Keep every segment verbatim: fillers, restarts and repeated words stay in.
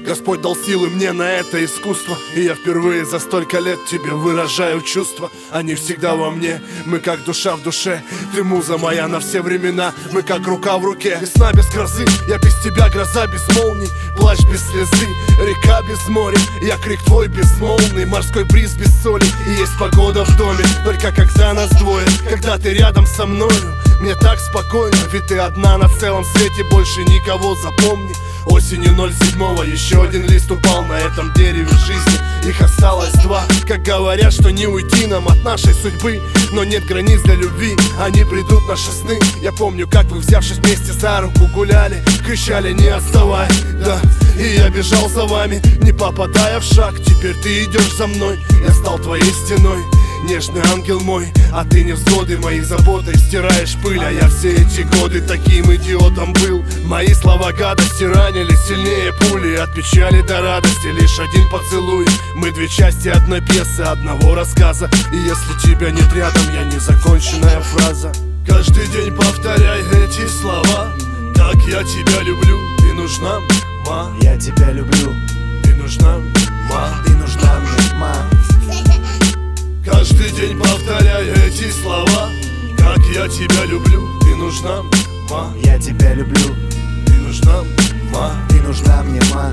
Господь дал силы мне на это искусство, и я впервые за столько лет тебе выражаю чувства. Они всегда во мне, мы как душа в душе. Ты муза моя на все времена, мы как рука в руке. Весна без грозы, я без тебя гроза без молний. Плащ без слезы, река без моря. Я крик твой безмолвный, морской бриз без соли. И есть погода в доме, только когда нас двое. Когда ты рядом со мною, мне так спокойно, ведь ты одна на целом свете, больше никого, запомни. Осенью ноль седьмого еще один лист упал на этом дереве жизни. Их осталось два. Как говорят, что не уйти нам от нашей судьбы, но нет границ для любви, они придут наши сны. Я помню, как вы, взявшись вместе за руку, гуляли, кричали: не отставай, да. И я бежал за вами, не попадая в шаг. Теперь ты идешь за мной, я стал твоей стеной. Нежный ангел мой, а ты невзгоды моей заботой стираешь пыль. А я все эти годы таким идиотом был. Мои слова гадости ранили сильнее пули. От печали до радости лишь один поцелуй. Мы две части одной пьесы, одного рассказа. И если тебя нет рядом, я незаконченная фраза. Каждый день повторяй эти слова: как я тебя люблю, ты нужна, ма. Я тебя люблю, ты нужна, ма. ты нужна мне, ма. Каждый день повторяй эти слова: как я тебя люблю, ты нужна, ма. Я тебя люблю, ты нужна, ма. ты нужна мне, ма.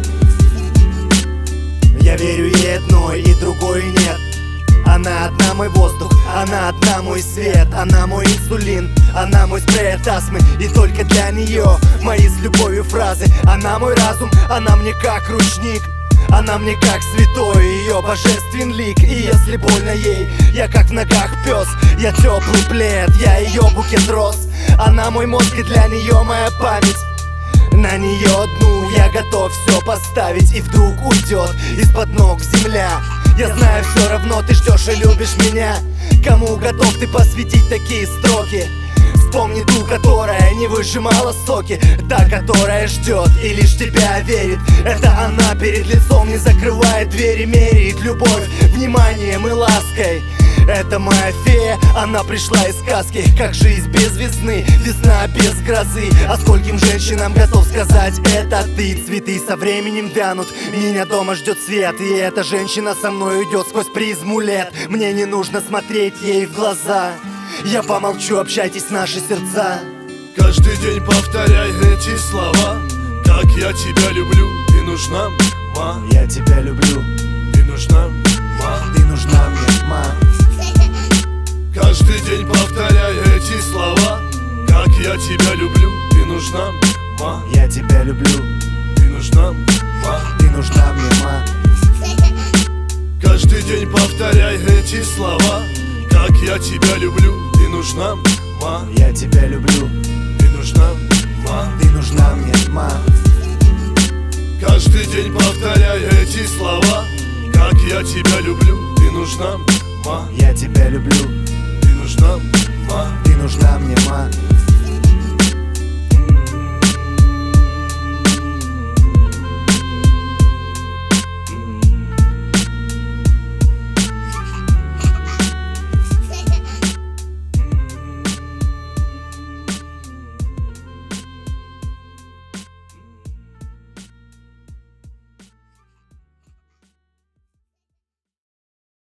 Я верю и одной, и другой нет. Она одна мой воздух, она одна мой свет. Она мой инсулин, она мой спрей от астмы. И только для нее мои с любовью фразы. Она мой разум, она мне как ручник. Она мне как святой, ее божествен лик. И если больно ей, я как в ногах пес. Я теплый плед, я ее букет роз. Она мой мозг, и для нее моя память. На нее одну я готов все поставить. И вдруг уйдет из-под ног земля. Я знаю, все равно ты ждешь и любишь меня. Кому готов ты посвятить такие строки? Вспомни ту, которая не выжимала соки. Та, которая ждет и лишь тебя верит. Это она перед лицом не закрывает двери. Меряет любовь вниманием и лаской. Это моя фея, она пришла из сказки. Как жизнь без весны, весна без грозы. А скольким женщинам готов сказать: это ты. Цветы со временем вянут, меня дома ждет свет. И эта женщина со мной уйдет сквозь призму лет. Мне не нужно смотреть ей в глаза. Я помолчу, общайтесь наши сердца. Каждый день повторяй эти слова: как я тебя люблю, ты нужна, ма. Я тебя люблю, ты нужна, ма. ты нужна мне, ма. Каждый день повторяй эти слова: как я тебя люблю, ты нужна, ма. Я тебя люблю, ты нужна, ма. ты нужна мне, ма. Каждый день повторяй эти слова: как я тебя люблю, ты нужна, ма. Я тебя люблю, ты нужна, ма. ты нужна мне, ма. Каждый день повторяй эти слова: как я тебя люблю, ты нужна, ма. Я тебя люблю, ты нужна, ма. ты нужна мне, ма.